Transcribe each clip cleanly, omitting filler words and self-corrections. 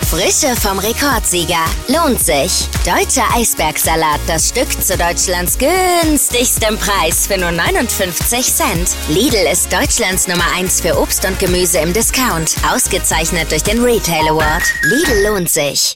Frische vom Rekordsieger. Lohnt sich. Deutscher Eisbergsalat, das Stück zu Deutschlands günstigstem Preis für nur 59 Cent. Lidl ist Deutschlands Nummer 1 für Obst und Gemüse im Discount. Ausgezeichnet durch den Retail Award. Lidl lohnt sich.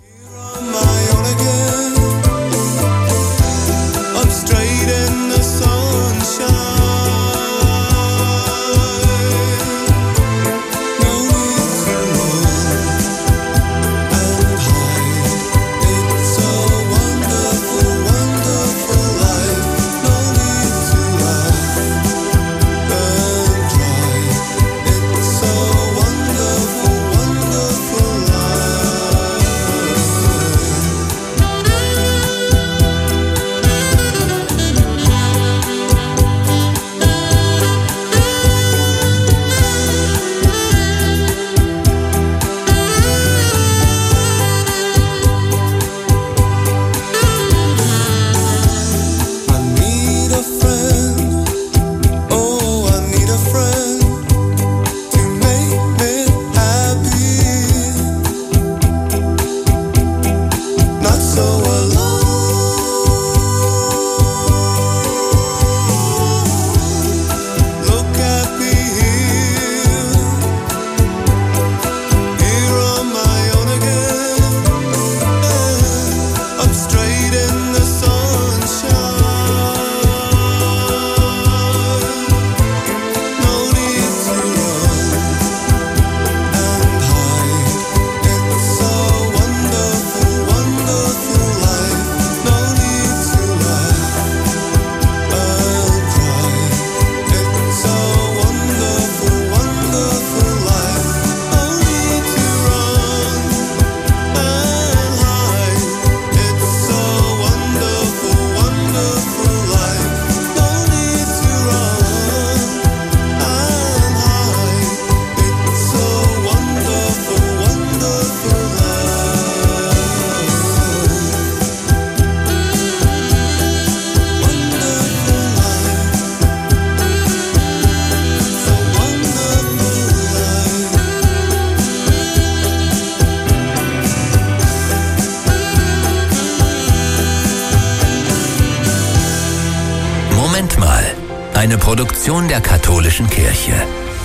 Eine Produktion der Katholischen Kirche.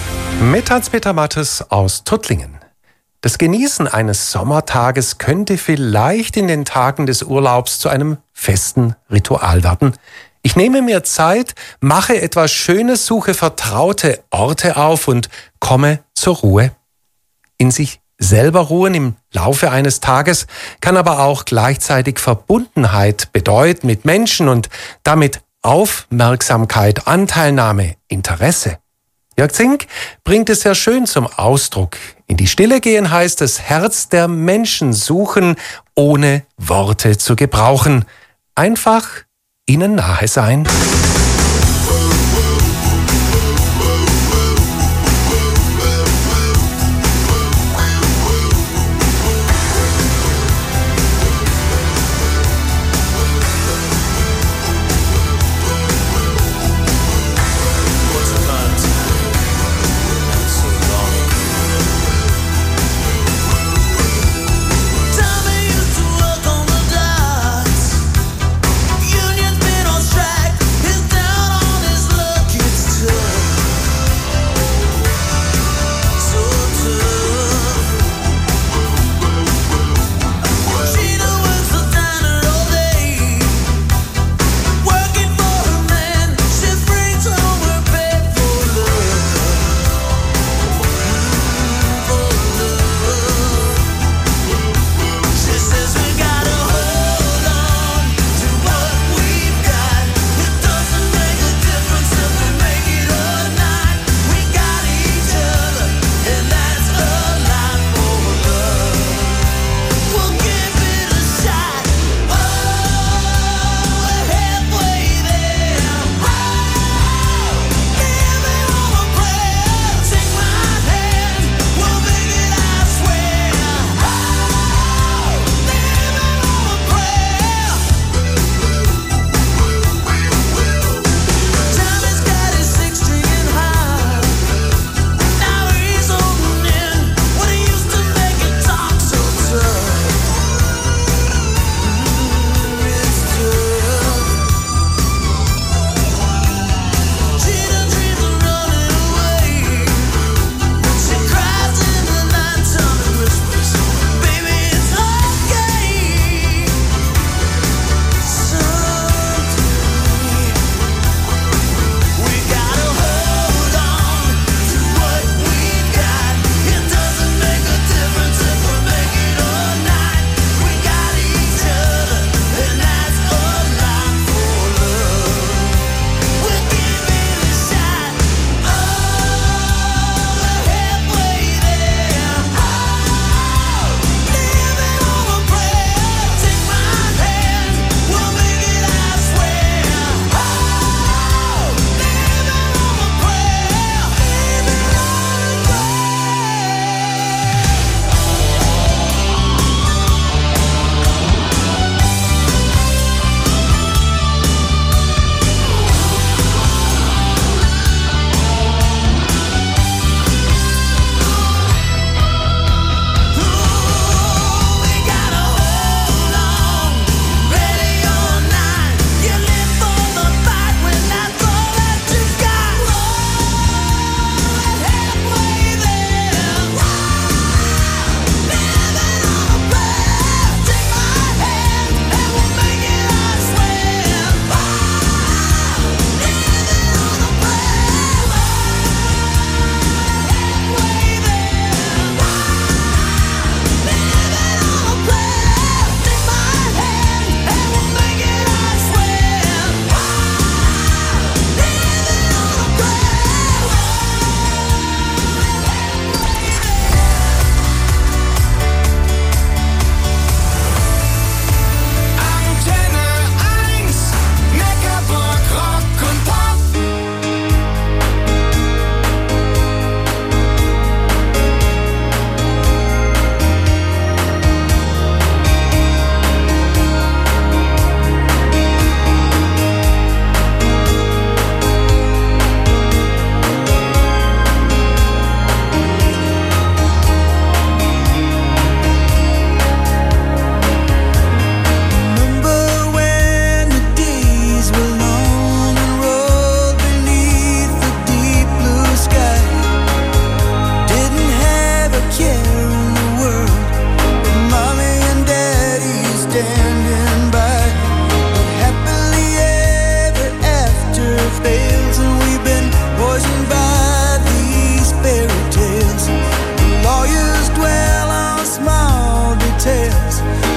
Mit Hans-Peter Mattes aus Tuttlingen. Das Genießen eines Sommertages könnte vielleicht in den Tagen des Urlaubs zu einem festen Ritual werden. Ich nehme mir Zeit, mache etwas Schönes, suche vertraute Orte auf und komme zur Ruhe. In sich selber ruhen im Laufe eines Tages kann aber auch gleichzeitig Verbundenheit bedeuten mit Menschen und damit Aufmerksamkeit, Anteilnahme, Interesse. Jörg Zink bringt es sehr schön zum Ausdruck. In die Stille gehen heißt das Herz der Menschen suchen, ohne Worte zu gebrauchen. Einfach ihnen nahe sein. Unions been on strike. His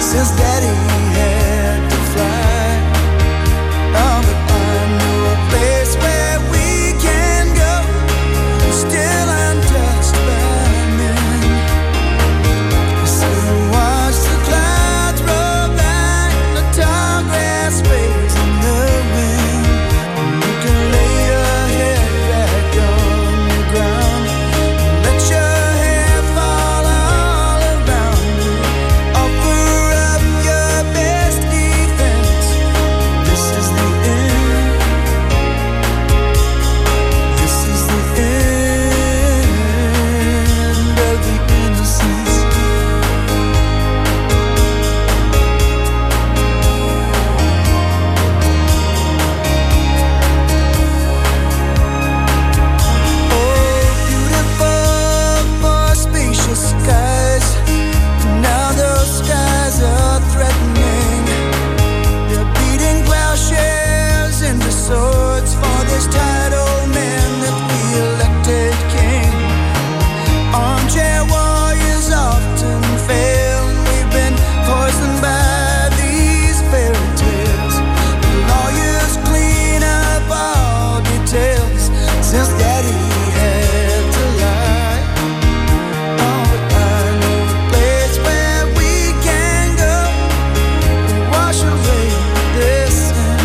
since Daddy had to fly. Oh, but I know a place where we can go, still untouched by men. So watch the clouds roll by, the tall grass waves in the wind. You can lay your head back on the ground, let your hair fall all around you. Offer up your best defense. This is the end. This is the end of the innocence. Oh, beautiful for spacious skies. Now those skies are threatening. They're beating plowshares into swords for this tired old man that we elected king. Armchair warriors often fail, and we've been poisoned by these fairy tales. The lawyers clean up all details since Daddy had to lie. Oh, but I know a place where we can go and wash away this sin.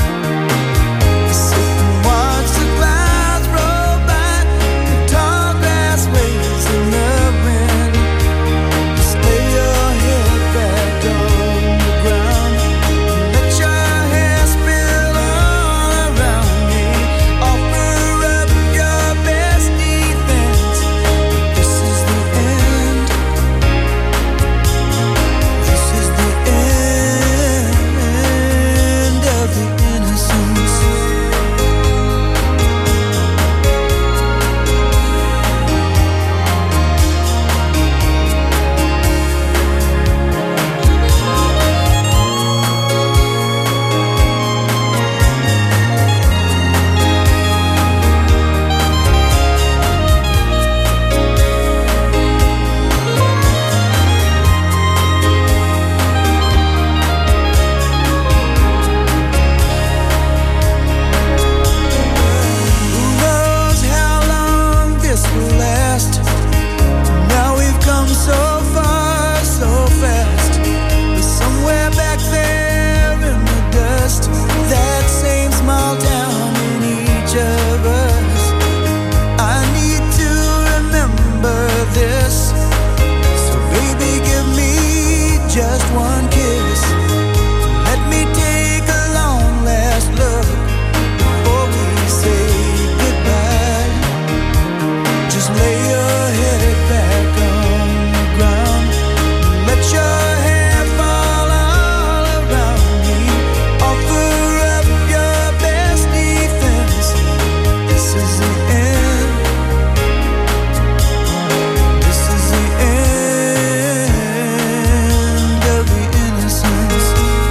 Sit and watch the clouds roll by, the tall grass waves in the wind. Just lay your head back on the ground, let your hair spill all around me. Offer up your best defense. This is the end. This is the end of the innocence. Who knows how long this will last? Now we've come so far, so fast. But somewhere back there in the dust, that same small town in each of us. I need to remember this. So baby, give me just one kiss. Let me take a long last look before we say goodbye. Just lay your head back on the ground, let your hair fall all around me. Offer up your best defense. This is the end. This is the end of the innocence.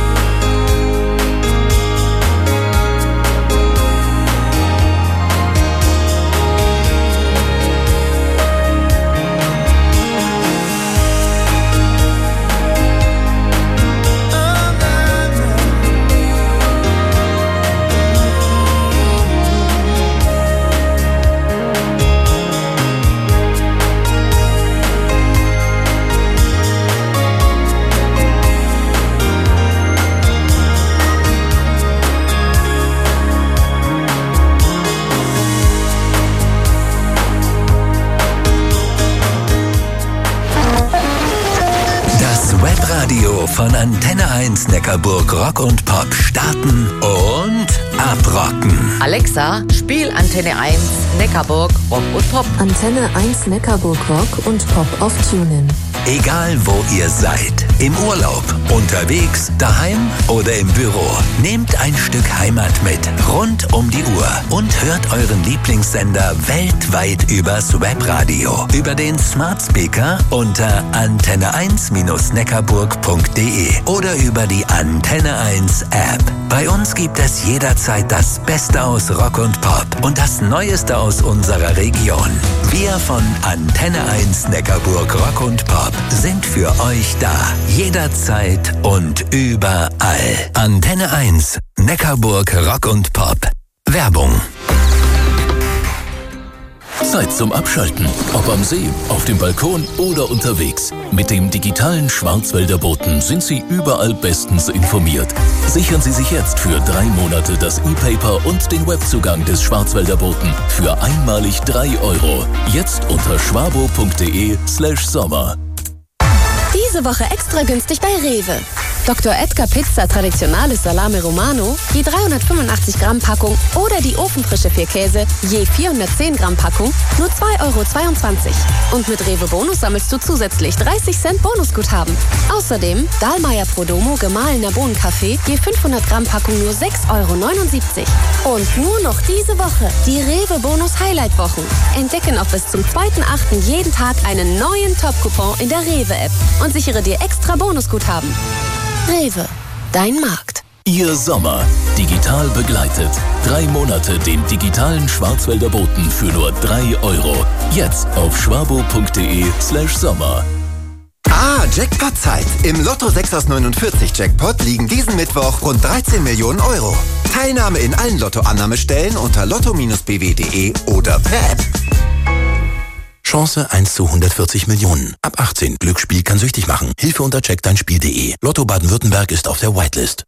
Das Webradio von Antenne 1 Neckarburg Rock und Pop starten und abrocken. Alexa, spiel Antenne 1 Neckarburg Rock und Pop. Antenne 1 Neckarburg Rock und Pop auf TuneIn. Egal wo ihr seid, im Urlaub, unterwegs, daheim oder im Büro, nehmt ein Stück Heimat mit, rund um die Uhr und hört euren Lieblingssender weltweit übers Webradio, über den Smart Speaker unter antenne1-neckarburg.de oder über die Antenne 1 App. Bei uns gibt es jederzeit das Beste aus Rock und Pop und das Neueste aus unserer Region. Wir von Antenne 1 Neckarburg Rock und Pop sind für euch da. jederzeit und überall. Antenne 1, Neckarburg Rock und Pop. Werbung. Zeit zum Abschalten. Ob am See, auf dem Balkon oder unterwegs. Mit dem digitalen Schwarzwälder Boten sind Sie überall bestens informiert. Sichern Sie sich jetzt für 3 Monate das E-Paper und den Webzugang des Schwarzwälder Boten für einmalig 3 €. Jetzt unter schwabo.de/sommer. Diese Woche extra günstig bei Rewe. Dr. Edgar Pizza Traditionales Salame Romano, je 385 Gramm Packung oder die ofenfrische 4 Käse, je 410 Gramm Packung, nur 2,22 €. Und mit Rewe Bonus sammelst du zusätzlich 30 Cent Bonusguthaben. Außerdem Dahlmeier Prodomo gemahlener Bohnenkaffee, je 500 Gramm Packung nur 6,79 €. Und nur noch diese Woche die Rewe Bonus Highlight Wochen. Entdecke noch bis zum 2.8. jeden Tag einen neuen Top-Coupon in der Rewe App und sichere dir extra Bonusguthaben. Rewe, dein Markt. Ihr Sommer. Digital begleitet. 3 Monate den digitalen Schwarzwälder Boten für nur 3 €. Jetzt auf schwabo.de/sommer. Jackpot-Zeit. Im Lotto 6 aus 49 Jackpot liegen diesen Mittwoch rund 13 Millionen €. Teilnahme in allen Lotto-Annahmestellen unter lotto-bw.de oder per App. Chance 1 zu 140 Millionen. Ab 18. Glücksspiel kann süchtig machen. Hilfe unter checkdeinspiel.de. Lotto Baden-Württemberg ist auf der Whitelist.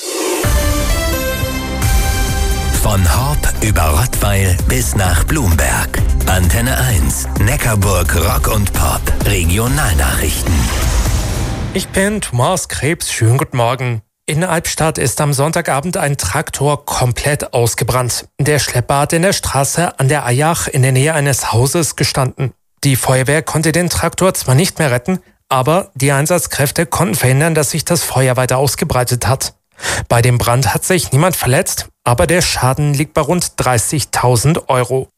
Von Horb über Rottweil bis nach Blumberg. Antenne 1, Neckarburg Rock und Pop. Regionalnachrichten. Ich bin Thomas Krebs. Schönen guten Morgen. In Albstadt ist am Sonntagabend ein Traktor komplett ausgebrannt. Der Schlepper hat in der Straße an der Eyach in der Nähe eines Hauses gestanden. Die Feuerwehr konnte den Traktor zwar nicht mehr retten, aber die Einsatzkräfte konnten verhindern, dass sich das Feuer weiter ausgebreitet hat. Bei dem Brand hat sich niemand verletzt, aber der Schaden liegt bei rund 30.000 €.